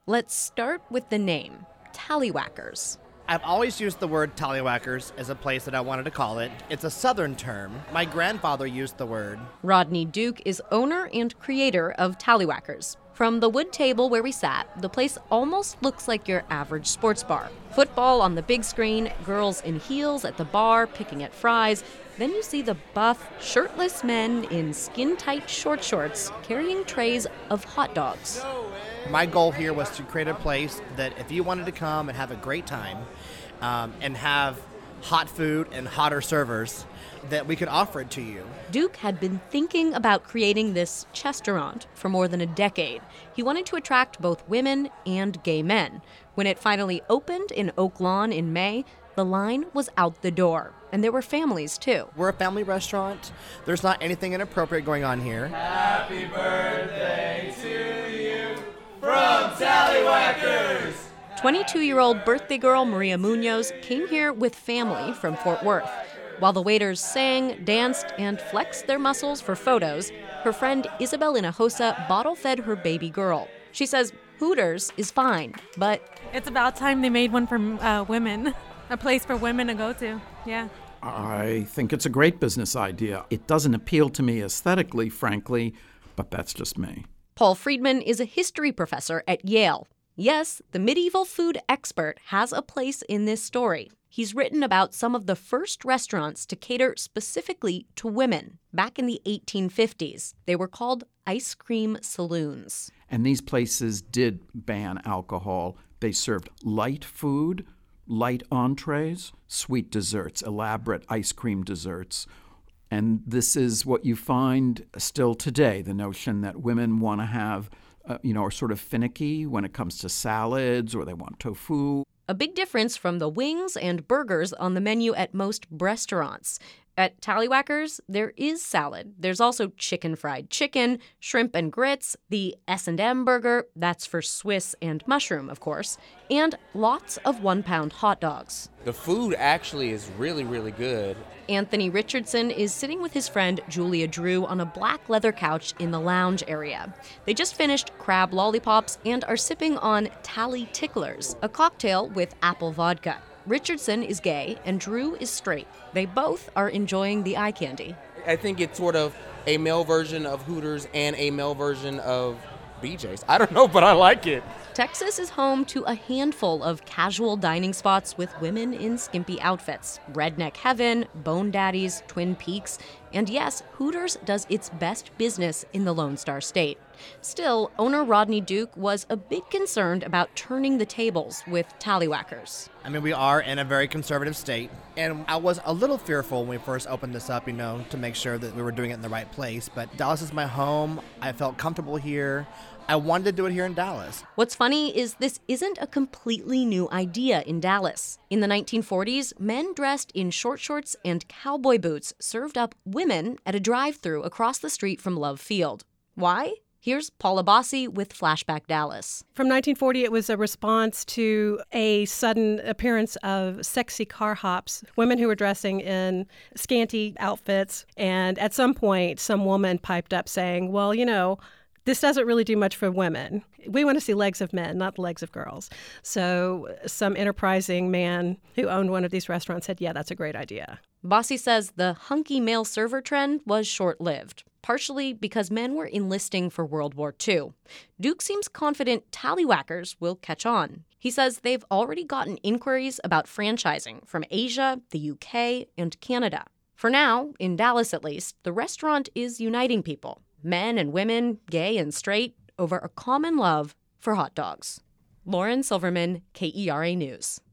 Let's start with the name, Tallywhackers. I've always used the word Tallywhackers as a place that I wanted to call it. It's a Southern term. My grandfather used the word. Rodney Duke is owner and creator of Tallywhackers. From the wood table where we sat, the place almost looks like your average sports bar. Football on the big screen, girls in heels at the bar picking at fries. Then you see the buff, shirtless men in skin-tight short shorts carrying trays of hot dogs. My goal here was to create a place that if you wanted to come and have a great time and have hot food and hotter servers, that we could offer it to you. Duke had been thinking about creating this chestaurant for more than a decade. He wanted to attract both women and gay men. When it finally opened in Oak Lawn in May, the line was out the door. And there were families, too. We're a family restaurant. There's not anything inappropriate going on here. Happy birthday to you from Tallywhackers! 22-year-old birthday girl Maria Munoz came here with family from Fort Worth. While the waiters sang, danced, and flexed their muscles for photos, her friend Isabel Hinojosa bottle-fed her baby girl. She says Hooters is fine, but it's about time they made one for women, a place for women to go to, yeah. I think it's a great business idea. It doesn't appeal to me aesthetically, frankly, but that's just me. Paul Friedman is a history professor at Yale. Yes, the medieval food expert has a place in this story. He's written about some of the first restaurants to cater specifically to women back in the 1850s. They were called ice cream saloons. And these places did ban alcohol. They served light food, light entrees, sweet desserts, elaborate ice cream desserts. And this is what you find still today, the notion that women want to have, are sort of finicky when it comes to salads, or they want tofu. A big difference from the wings and burgers on the menu at most restaurants. At Tallywhackers, there is salad. There's also chicken fried chicken, shrimp and grits, the S&M burger, that's for Swiss and mushroom, of course, and lots of 1-pound hot dogs. The food actually is really, really good. Anthony Richardson is sitting with his friend Julia Drew on a black leather couch in the lounge area. They just finished crab lollipops and are sipping on Tally Ticklers, a cocktail with apple vodka. Richardson is gay and Drew is straight. They both are enjoying the eye candy. I think it's sort of a male version of Hooters and a male version of BJ's. I don't know, but I like it. Texas is home to a handful of casual dining spots with women in skimpy outfits. Redneck Heaven, Bone Daddies, Twin Peaks, and yes, Hooters does its best business in the Lone Star State. Still, owner Rodney Duke was a bit concerned about turning the tables with Tallywhackers. I mean, we are in a very conservative state, and I was a little fearful when we first opened this up, to make sure that we were doing it in the right place. But Dallas is my home. I felt comfortable here. I wanted to do it here in Dallas. What's funny is this isn't a completely new idea in Dallas. In the 1940s, men dressed in short shorts and cowboy boots served up women at a drive-thru across the street from Love Field. Why? Here's Paula Bossi with Flashback Dallas. From 1940, it was a response to a sudden appearance of sexy car hops, women who were dressing in scanty outfits. And at some point, some woman piped up saying, well, this doesn't really do much for women. We want to see legs of men, not the legs of girls. So some enterprising man who owned one of these restaurants said, yeah, that's a great idea. Bossi says the hunky male server trend was short-lived, partially because men were enlisting for World War II. Duke seems confident Tallywhackers will catch on. He says they've already gotten inquiries about franchising from Asia, the UK, and Canada. For now, in Dallas at least, the restaurant is uniting people. Men and women, gay and straight, over a common love for hot dogs. Lauren Silverman, KERA News.